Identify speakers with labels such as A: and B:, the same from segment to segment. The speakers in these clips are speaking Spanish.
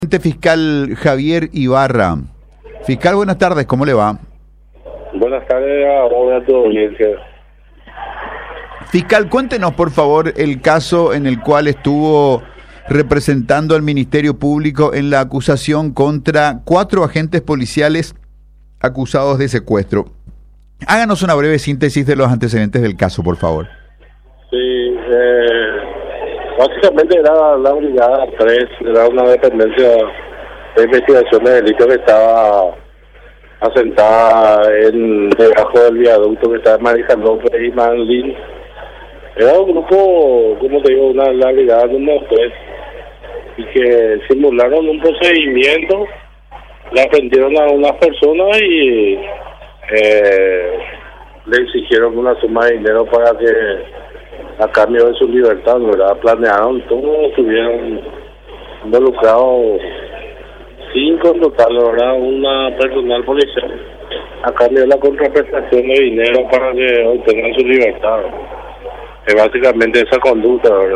A: Fiscal Javier Ibarra. Fiscal, buenas tardes, ¿cómo le va?
B: Buenas tardes a vos y a tu audiencia.
A: Fiscal, cuéntenos por favor el caso en el cual estuvo representando al Ministerio Público en la acusación contra 4 agentes policiales acusados de secuestro. Háganos una breve síntesis de los antecedentes del caso, por favor.
B: Sí, básicamente era la Brigada 3, era una dependencia de investigación de delitos que estaba asentada debajo del viaducto que estaba manejando y Manlín. Era un grupo, como te digo, la Brigada número 3, y que simularon un procedimiento, le aprendieron a unas personas y le exigieron una suma de dinero para que a cambio de su libertad, ¿verdad? Planearon, todos estuvieron involucrados 5 en total, ¿verdad? Una personal policial, a cambio de la contraprestación de dinero para que obtengan su libertad. Es básicamente esa conducta, ¿verdad?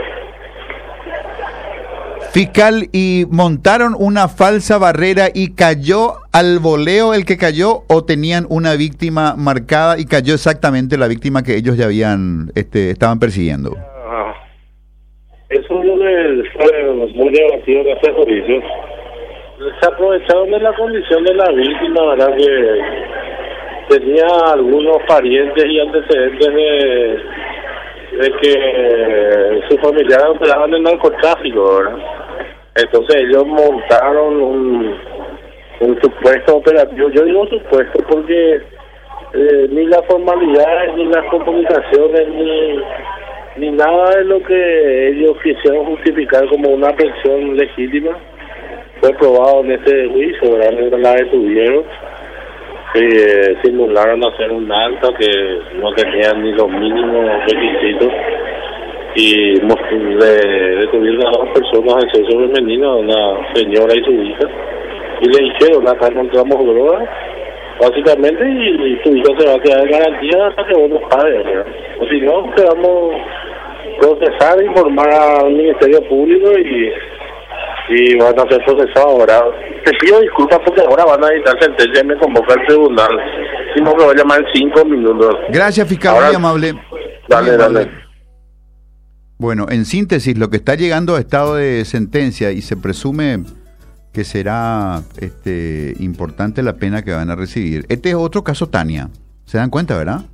A: Fiscal, ¿y montaron una falsa barrera y cayó al voleo el que cayó, o tenían una víctima marcada y cayó exactamente la víctima que ellos ya estaban persiguiendo?
B: Eso es lo que fue muy debatido en este juicio. Se aprovecharon de la condición de la víctima, ¿verdad? Que tenía algunos parientes y antecedentes de que sus familiares operaban en el narcotráfico, ¿verdad? Entonces ellos montaron un supuesto operativo. Yo digo supuesto porque ni las formalidades, ni las comunicaciones, ni nada de lo que ellos quisieron justificar como una presión legítima fue probado en este juicio, ¿verdad? La detuvieron, simularon hacer un acta que no tenían ni los mínimos requisitos, y detuvieron a 2 personas de sexo femenino, una señora y su hija, y le dijeron: acá encontramos drogas, básicamente, y tu hija se va a quedar en garantía hasta que vos nos pagues, ¿verdad? O si no, te vamos a procesar, informar al Ministerio Público y van a ser procesados, ¿verdad? Te pido disculpas porque ahora van a editar sentencia y me convoca el tribunal. Si no, me voy a llamar en 5 minutos.
A: Gracias, fiscal, ahora, muy amable.
B: Dale.
A: Bueno, en síntesis, lo que está llegando a estado de sentencia, y se presume que será importante la pena que van a recibir. Este es otro caso Tania. ¿Se dan cuenta, verdad?